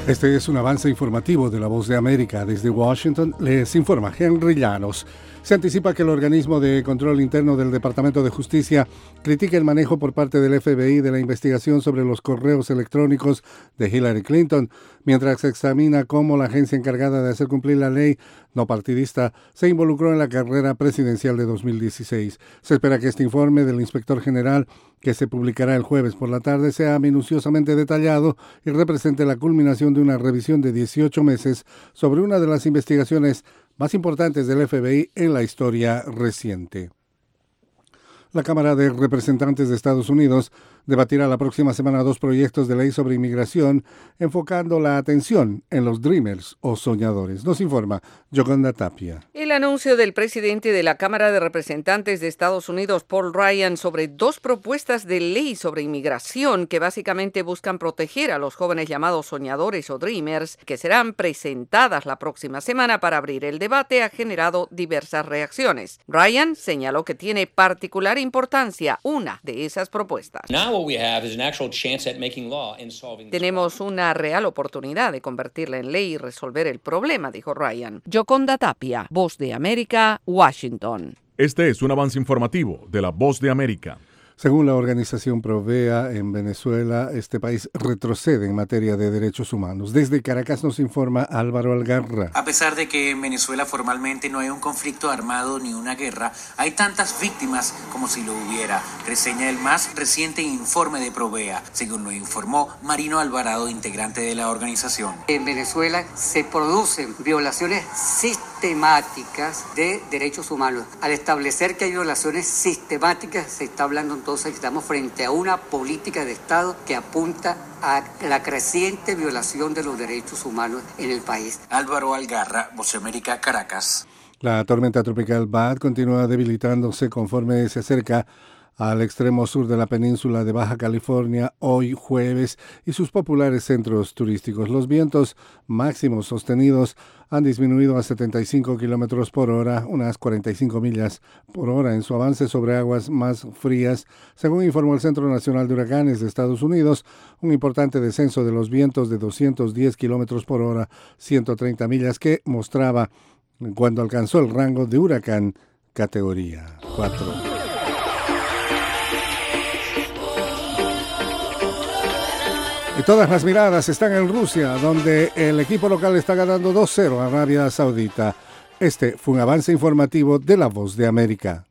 Este es un avance informativo de La Voz de América. Desde Washington les informa Henry Llanos. Se anticipa que el organismo de control interno del Departamento de Justicia critique el manejo por parte del FBI de la investigación sobre los correos electrónicos de Hillary Clinton, mientras se examina cómo la agencia encargada de hacer cumplir la ley no partidista se involucró en la carrera presidencial de 2016. Se espera que este informe del inspector general, que se publicará el jueves por la tarde, sea minuciosamente detallado y represente la culminación de una revisión de 18 meses sobre una de las investigaciones más importantes del FBI en la historia reciente. La Cámara de Representantes de Estados Unidos debatirá la próxima semana 2 proyectos de ley sobre inmigración, enfocando la atención en los dreamers o soñadores. Nos informa Yoconda Tapia. El anuncio del presidente de la Cámara de Representantes de Estados Unidos, Paul Ryan, sobre 2 propuestas de ley sobre inmigración que básicamente buscan proteger a los jóvenes llamados soñadores o dreamers, que serán presentadas la próxima semana para abrir el debate, ha generado diversas reacciones. Ryan señaló que tiene particular importancia una de esas propuestas. Tenemos una real oportunidad de convertirla en ley y resolver el problema, dijo Ryan. Yoconda Tapia, Voz de América, Washington. Este es un avance informativo de La Voz de América. Según la organización Provea, en Venezuela, este país retrocede en materia de derechos humanos. Desde Caracas nos informa Álvaro Algarra. A pesar de que en Venezuela formalmente no hay un conflicto armado ni una guerra, hay tantas víctimas como si lo hubiera, reseña el más reciente informe de Provea, según lo informó Marino Alvarado, integrante de la organización. En Venezuela se producen violaciones sistemáticas de derechos humanos. Al establecer que hay violaciones sistemáticas, se está hablando entonces que estamos frente a una política de Estado que apunta a la creciente violación de los derechos humanos en el país. Álvaro Algarra, Voz de América, Caracas. La tormenta tropical Bad continúa debilitándose conforme se acerca al extremo sur de la península de Baja California hoy jueves y sus populares centros turísticos. Los vientos máximos sostenidos han disminuido a 75 kilómetros por hora, unas 45 millas por hora en su avance sobre aguas más frías. Según informó el Centro Nacional de Huracanes de Estados Unidos, un importante descenso de los vientos de 210 kilómetros por hora, 130 millas, que mostraba cuando alcanzó el rango de huracán categoría 4. Y todas las miradas están en Rusia, donde el equipo local está ganando 2-0 a Arabia Saudita. Este fue un avance informativo de La Voz de América.